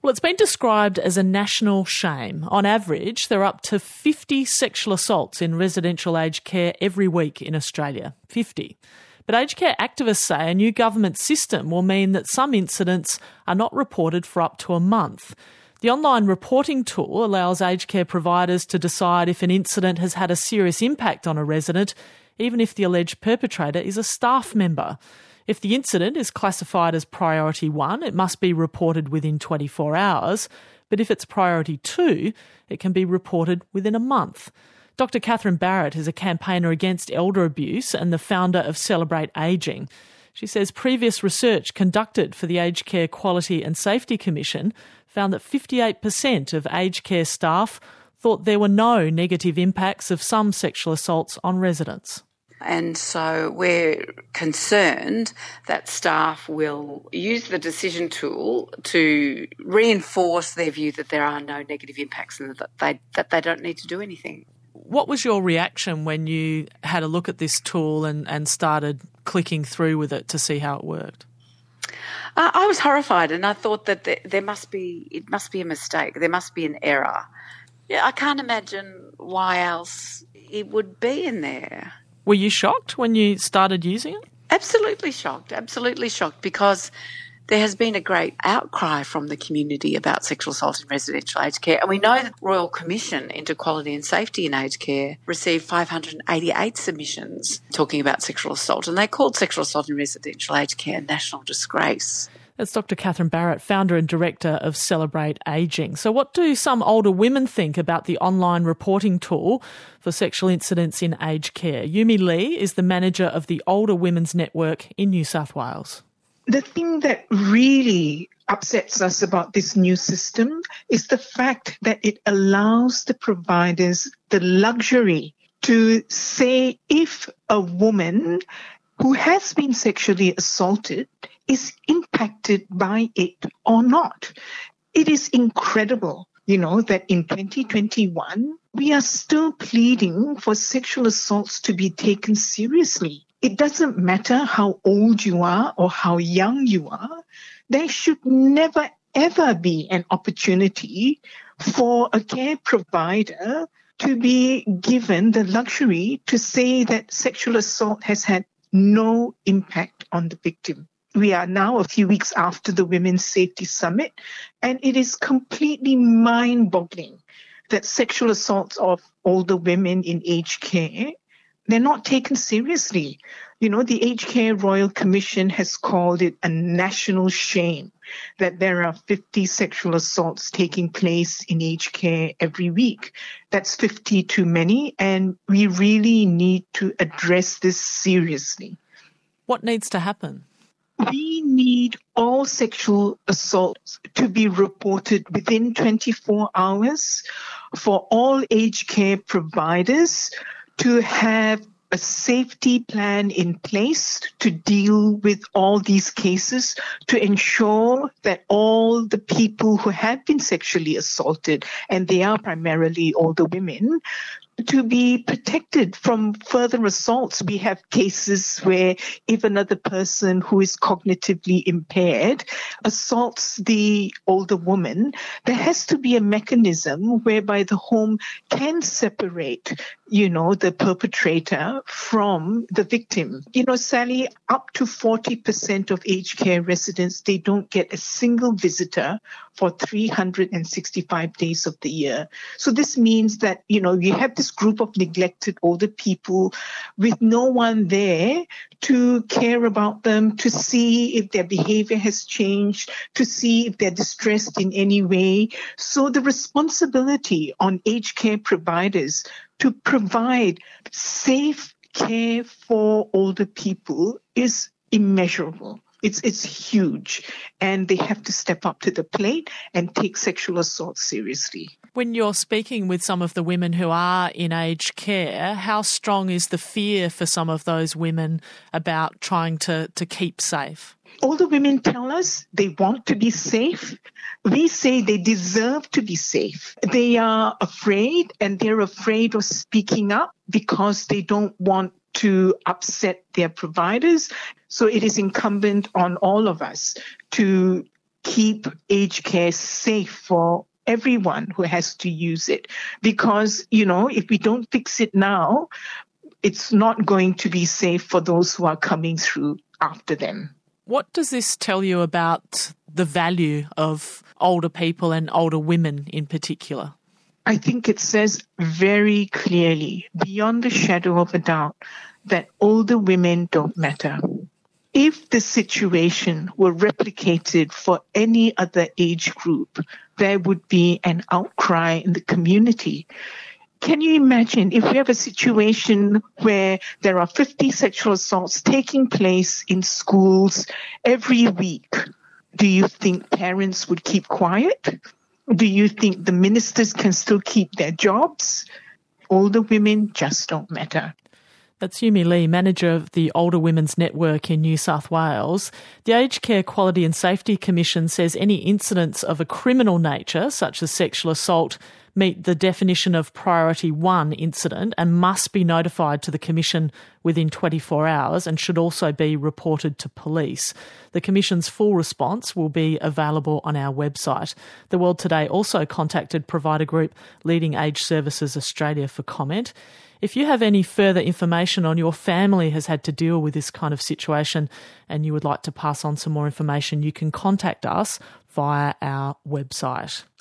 Well, it's been described as a national shame. On average, there are up to 50 sexual assaults in residential aged care every week in Australia. 50. But aged care activists say a new government system will mean that some incidents are not reported for up to a month. The online reporting tool allows aged care providers to decide if an incident has had a serious impact on a resident, even if the alleged perpetrator is a staff member. If the incident is classified as priority 1, it must be reported within 24 hours. But if it's priority 2, it can be reported within a month. Dr. Catherine Barrett is a campaigner against elder abuse and the founder of Celebrate Ageing. She says previous research conducted for the Aged Care Quality and Safety Commission found that 58% of aged care staff thought there were no negative impacts of some sexual assaults on residents. And so we're concerned that staff will use the decision tool to reinforce their view that there are no negative impacts and that they don't need to do anything. What was your reaction when you had a look at this tool and started clicking through with it to see how it worked? I was horrified, and I thought that it must be a mistake. There must be an error. Yeah, I can't imagine why else it would be in there. Were you shocked when you started using it? Absolutely shocked, because there has been a great outcry from the community about sexual assault in residential aged care. And we know that the Royal Commission into Quality and Safety in Aged Care received 588 submissions talking about sexual assault, and they called sexual assault in residential aged care a national disgrace. That's Dr. Catherine Barrett, founder and director of Celebrate Ageing. So what do some older women think about the online reporting tool for sexual incidents in aged care? Yumi Lee is the manager of the Older Women's Network in New South Wales. The thing that really upsets us about this new system is the fact that it allows the providers the luxury to say if a woman who has been sexually assaulted is impacted by it or not. It is incredible, that in 2021, we are still pleading for sexual assaults to be taken seriously. It doesn't matter how old you are or how young you are. There should never, ever be an opportunity for a care provider to be given the luxury to say that sexual assault has had no impact on the victim. We are now a few weeks after the Women's Safety Summit, and it is completely mind-boggling that sexual assaults of older women in aged care, they're not taken seriously. The Aged Care Royal Commission has called it a national shame that there are 50 sexual assaults taking place in aged care every week. That's 50 too many, and we really need to address this seriously. What needs to happen? We need all sexual assaults to be reported within 24 hours for all aged care providers to have a safety plan in place to deal with all these cases, to ensure that all the people who have been sexually assaulted, and they are primarily older women, to be protected from further assaults. We have cases where if another person who is cognitively impaired assaults the older woman, there has to be a mechanism whereby the home can separate, the perpetrator from the victim. Sally, up to 40% of aged care residents, they don't get a single visitor for 365 days of the year. So this means that, you have this group of neglected older people with no one there to care about them, to see if their behavior has changed, to see if they're distressed in any way. So the responsibility on aged care providers to provide safe care for older people is immeasurable. It's huge, and they have to step up to the plate and take sexual assault seriously. When you're speaking with some of the women who are in aged care, how strong is the fear for some of those women about trying to keep safe? Older women tell us they want to be safe. We say they deserve to be safe. They are afraid, and they're afraid of speaking up because they don't want to upset their providers. So it is incumbent on all of us to keep aged care safe for everyone who has to use it. Because, if we don't fix it now, it's not going to be safe for those who are coming through after them. What does this tell you about the value of older people and older women in particular? I think it says very clearly, beyond the shadow of a doubt, that older women don't matter. If the situation were replicated for any other age group, there would be an outcry in the community. Can you imagine if we have a situation where there are 50 sexual assaults taking place in schools every week? Do you think parents would keep quiet? Do you think the ministers can still keep their jobs? Older women just don't matter. That's Yumi Lee, manager of the Older Women's Network in New South Wales. The Aged Care Quality and Safety Commission says any incidents of a criminal nature, such as sexual assault, meet the definition of Priority 1 incident and must be notified to the Commission within 24 hours and should also be reported to police. The Commission's full response will be available on our website. The World Today also contacted provider group Leading Age Services Australia for comment. If you have any further information on your family has had to deal with this kind of situation and you would like to pass on some more information, you can contact us via our website.